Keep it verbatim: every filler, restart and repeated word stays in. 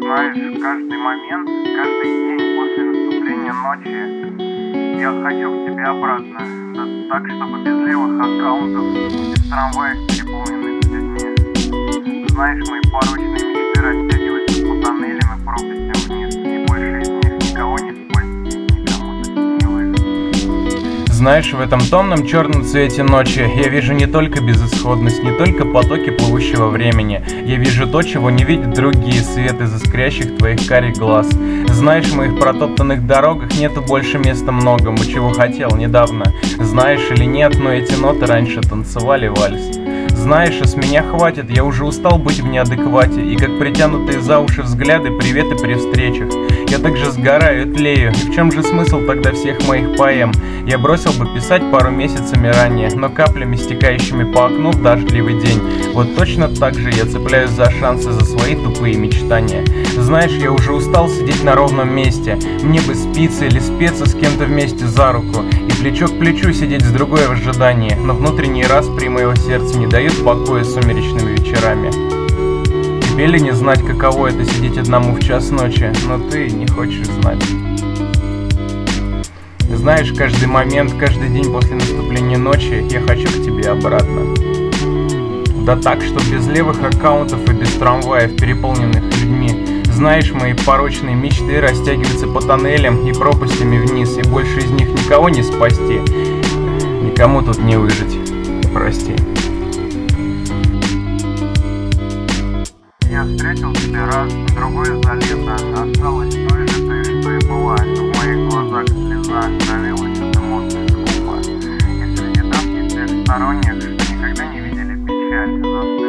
Знаешь, каждый момент, каждый день после наступления ночи я хочу к тебе обратно. Да так, чтобы без левых аккаунтов, без трамваев, переполненных людьми. Знаешь, мои порочные мечты растягиваются по тоннелям и пропастям вниз, и больше из них никого не спасти, никому тут не выжить. Знаешь, в этом томном черном цвете ночи я вижу не только безысходность, не только потоки плывущего времени. Я вижу то, чего не видят другие, свет из искрящих твоих карих глаз. Знаешь, в моих протоптанных дорогах нету больше места многому, чего хотел недавно. Знаешь или нет, но эти ноты раньше танцевали вальс. Знаешь, с меня хватит, я уже устал быть в неадеквате, и как притянутые за уши взгляды, приветы при встречах. Я также сгораю и тлею, и в чем же смысл тогда всех моих поэм? Я бросил бы писать пару месяцами ранее, но каплями, стекающими по окну в дождливый день. Вот точно так же я цепляюсь за шансы, за свои тупые мечтания. Знаешь, я уже устал сидеть на ровном месте, мне бы спиться или спеться с кем-то вместе за руку, и плечо к плечу сидеть с другой в ожидании, но внутренние распри моего сердца не дают покоя сумеречными вечерами. Тебе ли не знать, каково это сидеть одному в час ночи, но ты не хочешь знать. Знаешь, каждый момент, каждый день после наступления ночи я хочу к тебе обратно. Да так, что без левых аккаунтов и без трамваев, переполненных людьми. Знаешь, мои порочные мечты растягиваются по тоннелям и пропастями вниз, и больше из них никого не спасти, никому тут не выжить. Прости. Я встретил тебя раз, другой за лето. Осталась той же ты, что и была. В моих глазах слеза пролилась от эмоций скупо. И среди давних всех сторонних, что никогда не видели печаль, застыли